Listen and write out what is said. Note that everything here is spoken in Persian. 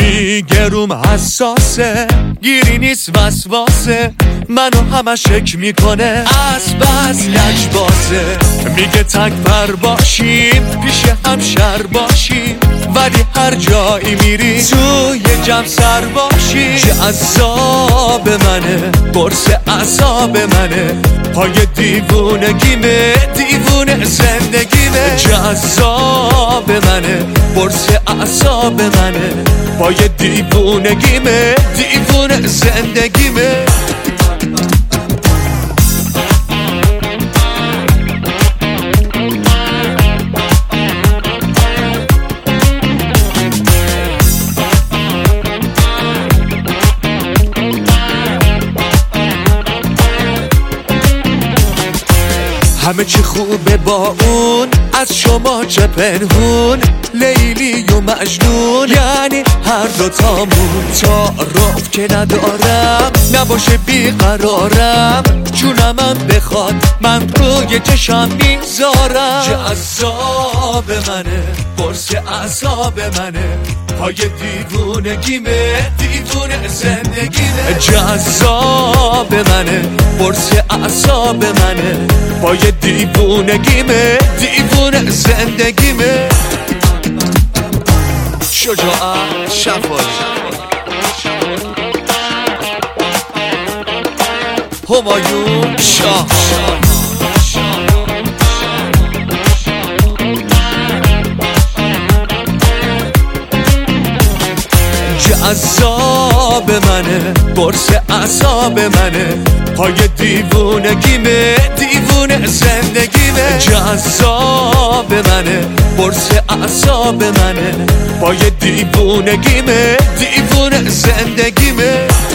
میگه روم حساسه، گیری نیست وسواسه، منو همه شک میکنه از بس لجبازه. میگه تک پر باشیم پیش هم شر باشیم، ولی هر جایی میری توی جمع سر باشی. جذاب منه قرص اعصاب منه، پای دیوونگیمه دیوونه زندگیمه. جذاب منه قرص اعصاب منه، پای دیوونگیمه دیوونه زندگیمه. همه چی خوبه با اون، از شما چه پنهون، لیلی و مجنون، یعنی هر دوتامون. تعارف که ندارم نباشه بیقرارم، جونمم بخواد من روی چشم میذارم. جذاب منه قرص اعصاب منه، پای دیوونگیمه دیوونه زندگیمه. جذاب منه قرص اعصاب منه، پای دیوونگیمه دیوونه زندگیمه. شجاعت شفایی همایون شاه. جذاب منه قرص اعصاب منه، پای دیوونگیمه دیوونه زندگیمه. جذاب منه قرص اعصاب منه، پای دیوونگیمه دیوونه زندگیمه.